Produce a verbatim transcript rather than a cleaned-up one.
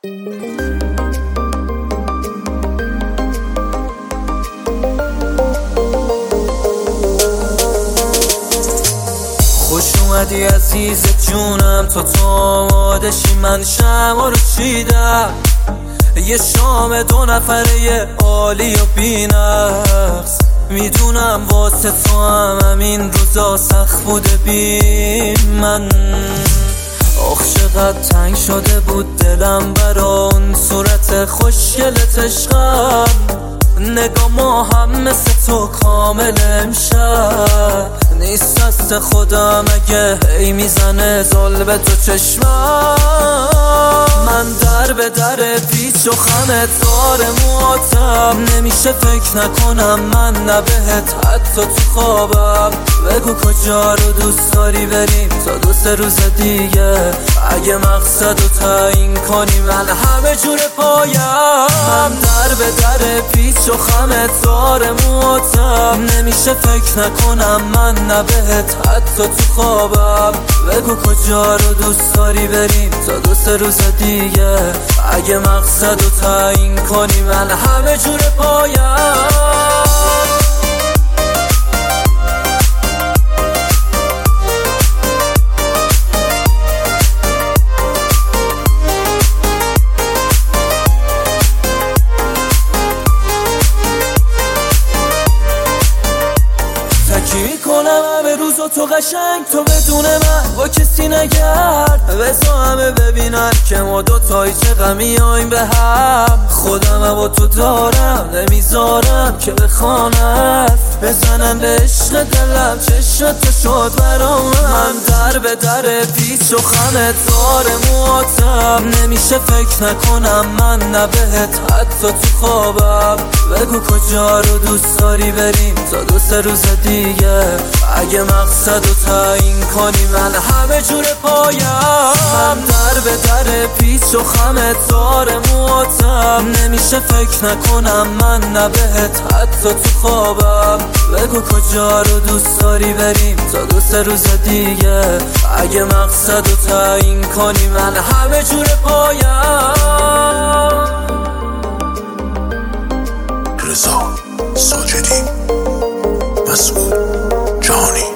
خوش اومدی عزیز جونم، تو تو آمادشی من شمع رو چیدم. یه شام دو نفره عالی و بی‌نقص، میدونم واسه تو هم همین روزا سخت بوده بی من. آخ چقدر تنگ شده بود دلم برا اون صورت خوشگلت عشقم. نگاه ما هم مثل تو کامل امشب نیست، دست خودم اگه هی میزنه زل به تو چشمم. من در به در پیچ و خمت داره مواتم، نمیشه فکر نکنم من نبهت حتی تو خوابم. بگو کجا رو دوست داری بریم تا دو سه روز دیگه، اگه مقصد رو تعیین کنی من همه جور پایم. من در به در پیچ و خمت داره مواتم، نمیشه فکر نکنم من نبهت حتی تو خوابم. بگو کجا رو دوست داری بریم تا دو سه روز دیگه، اگه مقصد رو تعیین کنی من همه جور پایم. تکی میکنم همه روز و تو قشنگ، تو بدون من با کسی نگرد. بزا همه ببینن که ما دوتایی چه غمیاییم به هم. خودم هم با تو دارم نمیذارم که بخوانت بزنن به عشق دلم، چشمت شد برام. من در به در پیچ و خمت داره مواتم، نمیشه فکر نکنم من نبهت حتی تو خوابم. بگو کجا رو دوست داری بریم تا دو سه روز دیگه، اگه مقصد رو تعیین کنی من همه جور پایم. من در به در پیچ و خمت داره مواتم، نمیشه فکر نکنم من نبهت حتی تو خوابم. بگو کجا رو دوست داری بریم تا دو سه روز دیگه، اگه مقصد رو تعیین کنی من همه جور پایم. رضا ساجدی، مسعود جهانی.